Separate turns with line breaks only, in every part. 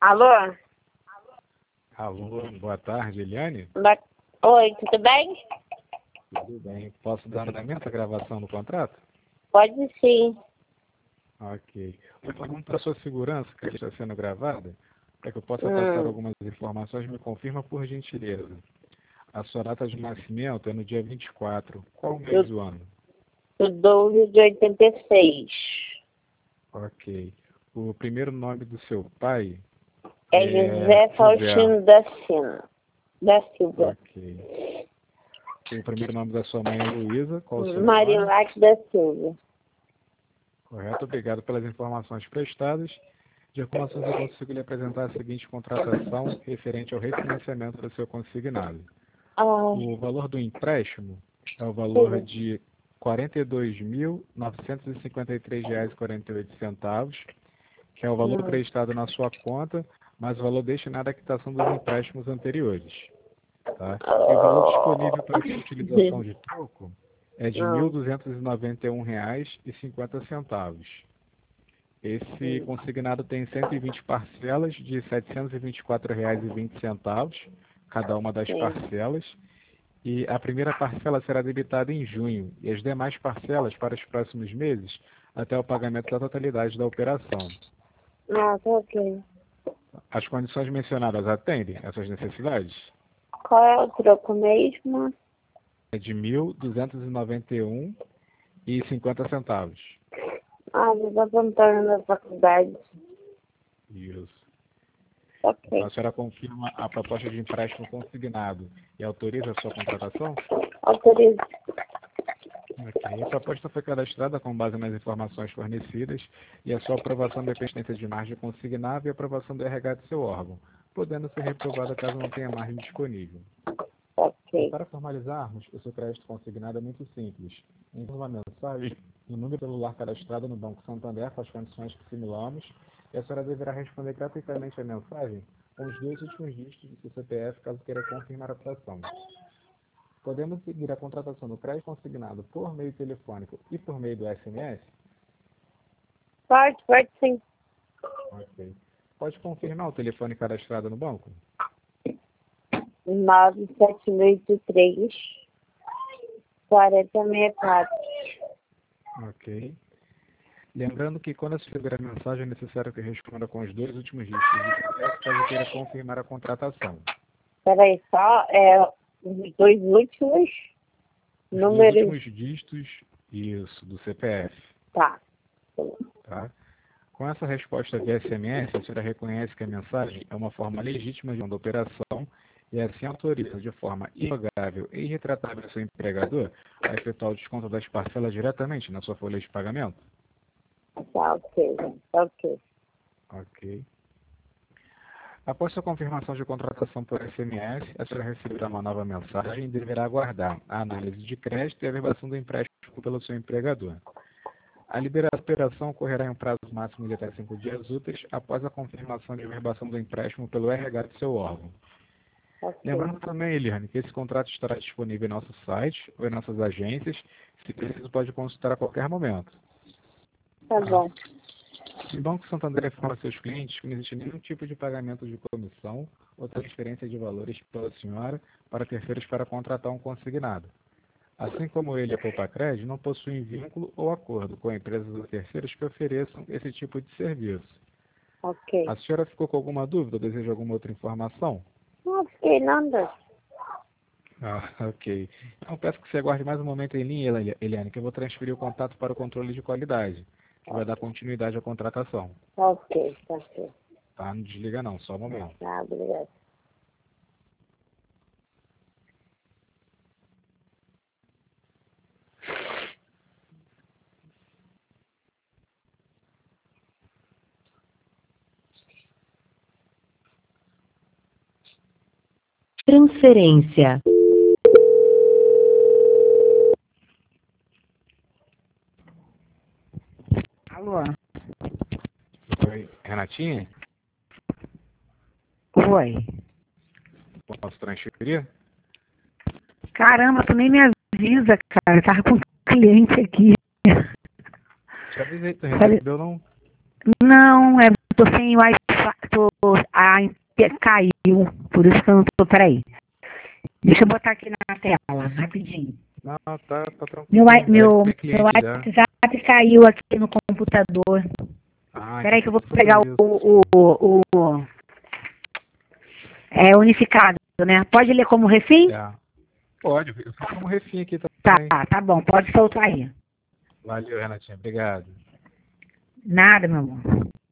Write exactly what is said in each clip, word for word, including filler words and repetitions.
Alô?
Alô, boa tarde, Eliane?
Ba- Oi, tudo bem?
Tudo bem. Posso dar andamento à gravação do contrato?
Pode sim.
Ok. Eu pergunto para a sua segurança que está sendo gravada, para que eu possa passar
Hum,
algumas informações, me confirma por gentileza. A sua data de nascimento é no dia vinte e quatro. Qual mês
eu
do ano?
sou doze de oitenta e seis.
Ok. O primeiro nome do seu pai
É
é
José
José.
Faustino da Silva. Da Silva.
Ok. O primeiro nome da sua mãe é Luísa. Qual o sobrenome?
Marilac da Silva.
Correto. Obrigado pelas informações prestadas. De informações eu consigo lhe apresentar a seguinte contratação referente ao refinanciamento do seu consignado.
Ai,
O valor do empréstimo é o valor
sim.
de quarenta e dois mil novecentos e cinquenta e três reais e quarenta e oito centavos, que é o valor
Hum,
acreditado na sua conta, mais o valor destinado à quitação dos empréstimos anteriores. Tá? E o valor disponível para sua utilização de troco é de mil
Não.
duzentos e noventa e um reais e cinquenta centavos. Esse consignado tem cento e vinte parcelas de setecentos e vinte e quatro reais e vinte centavos, cada uma das
Sim.
parcelas, e a primeira parcela será debitada em junho e as demais parcelas para os próximos meses até o pagamento da totalidade da operação.
Ah, tá ok.
As condições mencionadas atendem essas necessidades?
Qual é o troco mesmo?
É de mil duzentos e noventa e um reais e cinquenta centavos.
Ah, eu tô apontando na faculdade.
Isso. Então a
Ok.
senhora confirma a proposta de empréstimo consignado e autoriza a sua contratação?
Autorizo.
Ok. A proposta foi cadastrada com base nas informações fornecidas e a sua aprovação depende de margem consignável e aprovação do R H do seu órgão, podendo ser reprovada caso não tenha margem disponível. E
Ok.
para formalizarmos, o seu crédito consignado é muito simples. Envie uma mensagem no número celular cadastrado no Banco Santander com as condições que simulamos e a senhora deverá responder gratuitamente a mensagem com os dois últimos dígitos do seu C P F caso queira confirmar a operação. Podemos seguir a contratação do crédito consignado por meio telefônico e por meio do S M S?
Pode, pode sim.
Ok. Pode confirmar o telefone cadastrado no banco?
nove sete oito três, quatro zero seis quatro.
Ok. Lembrando que quando se receber a mensagem é necessário que responda com os dois últimos dígitos do C P F caso queira confirmar a contratação.
Peraí, só é, os dois últimos
Os dois
números.
últimos dígitos, isso, do C P F.
Tá.
Tá? Com essa resposta via S M S, a senhora reconhece que a mensagem é uma forma legítima de uma operação e assim autoriza de forma irrevogável e irretratável seu empregador a efetuar o desconto das parcelas diretamente na sua folha de pagamento?
Tá, ok. Tá, ok.
Ok. Após sua confirmação de contratação por S M S, a senhora receberá uma nova mensagem e deverá aguardar a análise de crédito e a verbação do empréstimo pelo seu empregador. A liberação da operação ocorrerá em um prazo máximo de até cinco dias úteis após a confirmação de verbação do empréstimo pelo R H do seu órgão.
Ok.
Lembrando também, Eliane, que esse contrato estará disponível em nosso site ou em nossas agências. Se preciso, pode consultar a qualquer momento.
Tá
Tá?
bom.
O Banco Santander informa seus clientes que não existe nenhum tipo de pagamento de comissão ou transferência de valores pela senhora para terceiros para contratar um consignado. Assim como ele e a Poupacred não possuem vínculo ou acordo com empresas ou terceiros que ofereçam esse tipo de serviço.
Ok.
A senhora ficou com alguma dúvida ou deseja alguma outra informação?
Não fiquei nada.
Ah, ok. Então peço que você aguarde mais um momento em linha, Eli- Eliane, que eu vou transferir o contato para o controle de qualidade, que vai dar continuidade à contratação.
Ok, tá certo.
Tá? Não desliga não, só um momento.
Tá, obrigada.
Transferência.
Alô?
Oi, Renatinha?
Oi.
Posso transferir?
Caramba, tu nem me avisa, cara. Eu tava com um cliente aqui.
Te avisei, tu
Falei,
recebeu não?
não, é, tô sem Wi-Fi, tô caiu, por isso que eu não tô, peraí. Deixa eu botar aqui na tela, rapidinho.
Não, tá, tá tranquilo.
Meu,
Já
meu,
tem cliente
meu
já.
WhatsApp caiu aqui no computador.
Ah,
Peraí que eu vou
então
pegar
isso.
o, o, o, o é unificado, né? Pode ler como refém?
É. Pode, eu fico como refém aqui
Tá,
também.
tá bom, pode soltar aí.
Valeu, Renatinha, obrigado.
Nada, meu amor.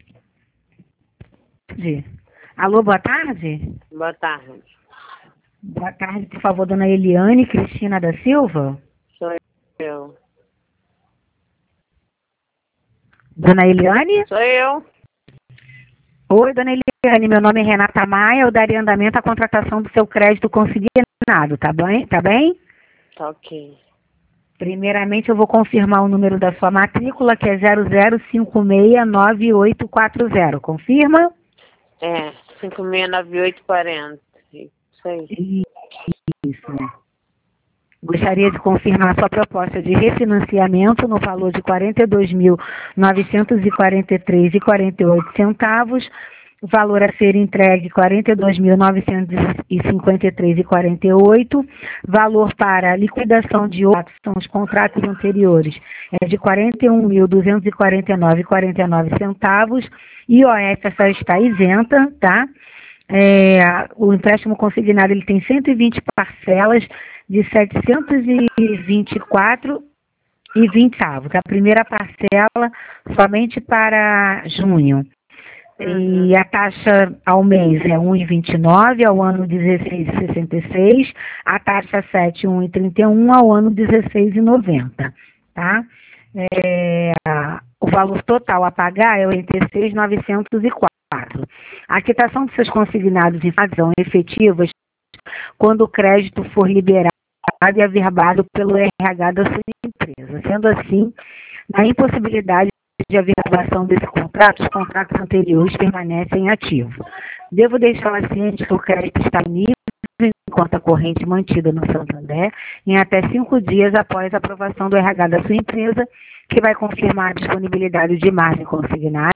De- Alô, boa tarde?
Boa tarde.
Boa tarde, por favor, dona Eliane Cristina da Silva.
Sou eu.
Dona Eliane?
Sou eu.
Oi, dona Eliane, meu nome é Renata Maia, eu daria andamento à contratação do seu crédito consignado, tá bem? Tá bem?
Tá ok.
Primeiramente, eu vou confirmar o número da sua matrícula, que é zero zero cinco seis nove oito quatro zero. Confirma?
É, cinco seis nove oito quatro zero. Isso aí.
Isso, né? Gostaria de confirmar sua proposta de refinanciamento no valor de quarenta e dois mil novecentos e quarenta e três reais e quarenta e oito centavos, valor a ser entregue quarenta e dois mil novecentos e cinquenta e três reais e quarenta e oito, valor para liquidação de outros, são os contratos anteriores, é de quarenta e um mil duzentos e quarenta e nove reais e quarenta e nove centavos, I O F essa está isenta, tá? É, o empréstimo consignado ele tem cento e vinte parcelas de setecentos e vinte e quatro reais e vinte centavos. A primeira parcela somente para junho. E a taxa ao mês é um vírgula vinte e nove, ao ano dezesseis vírgula sessenta e seis, a taxa sete, um vírgula trinta e um, ao ano dezesseis vírgula noventa, tá? É, o valor total a pagar é oitenta e seis mil novecentos e quatro. A quitação dos seus consignados em razão efetivas quando o crédito for liberado e averbado pelo R H da sua empresa. Sendo assim, na impossibilidade de averbação desse contrato, os contratos anteriores permanecem ativos. Devo deixá-la ciente que o crédito está nível em conta corrente mantida no Santander em até cinco dias após a aprovação do R H da sua empresa, que vai confirmar a disponibilidade de margem consignada,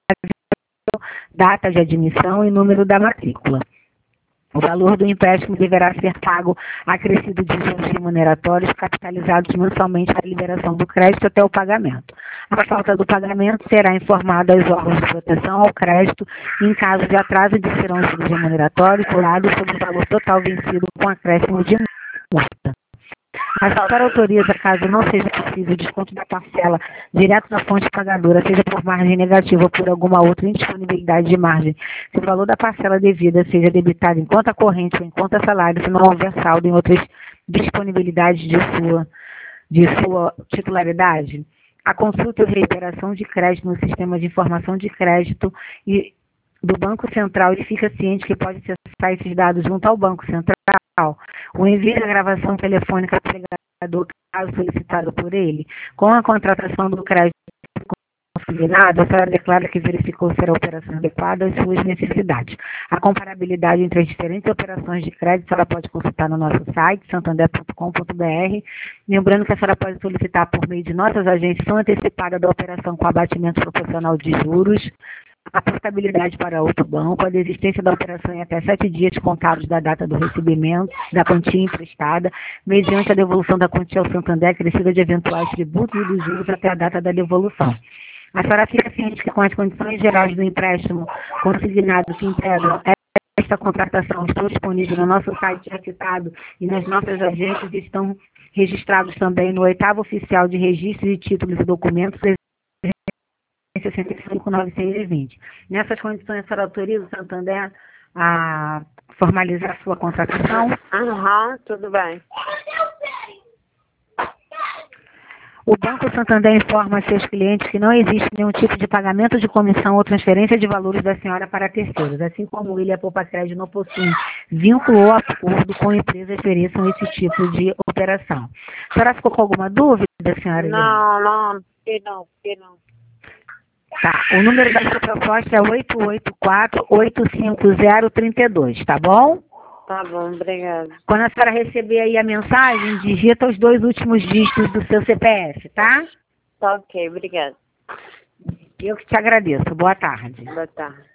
data de admissão e número da matrícula. O valor do empréstimo deverá ser pago acrescido de juros remuneratórios capitalizados mensalmente para a liberação do crédito até o pagamento. A falta do pagamento será informada aos órgãos de proteção ao crédito e, em caso de atraso, de serão os juros remuneratórios cobrados sobre o valor total vencido com acréscimo de multa. A autora autoriza, caso não seja possível o desconto da parcela direto da fonte pagadora, seja por margem negativa ou por alguma outra indisponibilidade de margem, se o valor da parcela devida seja debitado em conta corrente ou em conta salário, se não houver saldo em outras disponibilidades de sua, de sua titularidade. A consulta e reiteração de crédito no sistema de informação de crédito e do Banco Central, ele fica ciente que pode acessar esses dados junto ao Banco Central. O envio da gravação telefônica do empregador, caso solicitado por ele, com a contratação do crédito consignado, a senhora declara que verificou ser a operação adequada às suas necessidades. A comparabilidade entre as diferentes operações de crédito, a senhora pode consultar no nosso site, santander ponto com ponto br. Lembrando que a senhora pode solicitar por meio de nossas agências antecipada da operação com abatimento proporcional de juros, a portabilidade para outro banco, a desistência da operação em até sete dias contados da data do recebimento da quantia emprestada, mediante a devolução da quantia ao Santander, acrescida de eventuais tributos e dos juros até a data da devolução. A senhora fica ciente que com as condições gerais do empréstimo consignado que integram esta contratação estão disponíveis no nosso site já citado e nas nossas agências estão registrados também no oitavo oficial de registro de títulos e documentos sessenta e cinco, novecentos e vinte. Nessas condições, a senhora autoriza o Santander a formalizar a sua contratação?
Aham, tudo bem.
O Banco Santander informa a seus clientes que não existe nenhum tipo de pagamento de comissão ou transferência de valores da senhora para terceiros, assim como ele e a Poupa Crédito não possuem vínculo ou acordo com empresas que ofereçam esse tipo de operação. A senhora ficou com alguma dúvida, senhora?
Não, não, que não, que não.
Tá, o número da sua proposta é oito oito quatro, oito cinco zero, três dois, tá bom?
Tá bom, obrigada.
Quando a senhora receber aí a mensagem, digita os dois últimos dígitos do seu C P F, tá?
Tá ok, obrigada.
Eu que te agradeço. Boa tarde.
Boa tarde.